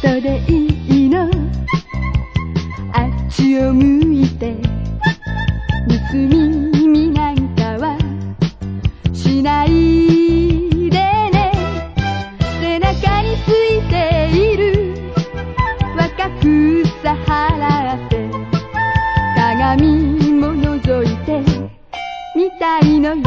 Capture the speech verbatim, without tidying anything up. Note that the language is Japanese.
嘘でいいの、あっちを向いて盗み見なんかはしないでね。背中についている若草払って鏡も覗いてみたいのよ。